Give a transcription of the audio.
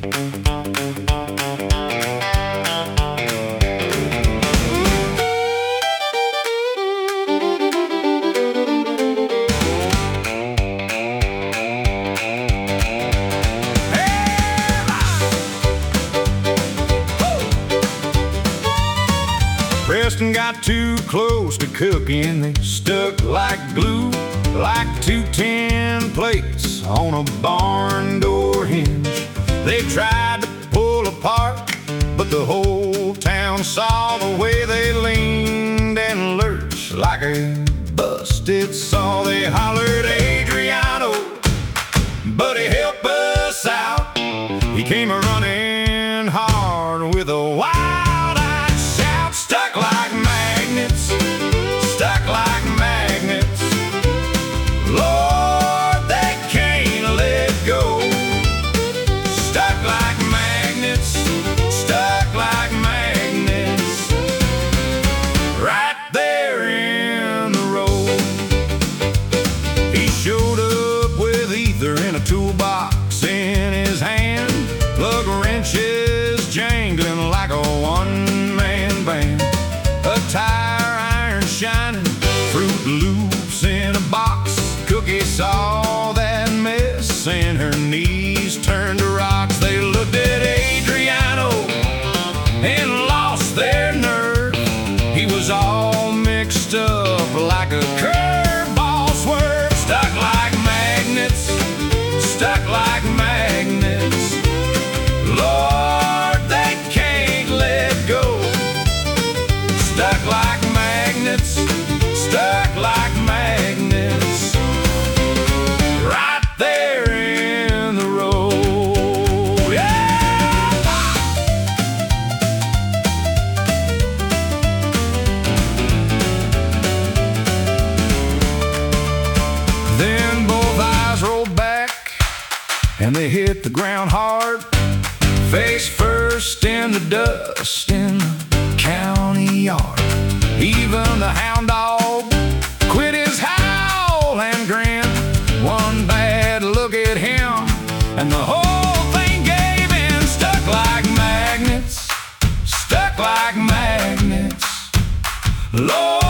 Preston got too close to cooking. They stuck like glue, like two tin plates on a barn door hinge. They tried to pull apart, but the whole town saw the way they leaned and lurched like a busted saw. They hollered, "Adriano, buddy, help us out." He came running hard with a wild-eyed shout. Stuck like magnets, stuck like magnets. Lord, they can't let go. Stuck like magnets, stuck like magnets. Right there in the road. He showed up with ether in a toolbox in his hand, plug wrenches jangling like a one-man band, a tire iron shining, Fruit Loops in a box. Cookie saw that mess and her knees turned to rocks. They looked at Adriano and lost their nerve. He was all mixed up like a curveball swerve. Stuck like magnets, stuck like magnets. Lord, they can't let go. Stuck like magnets, stuck like magnets. Right there in the road. Yeah! Then both eyes rolled back and they hit the ground hard, face first in the dust in the county yard. Even the hound dog quit his howl and grin. One bad look at him and the whole thing gave in. Stuck like magnets, stuck like magnets. Lord,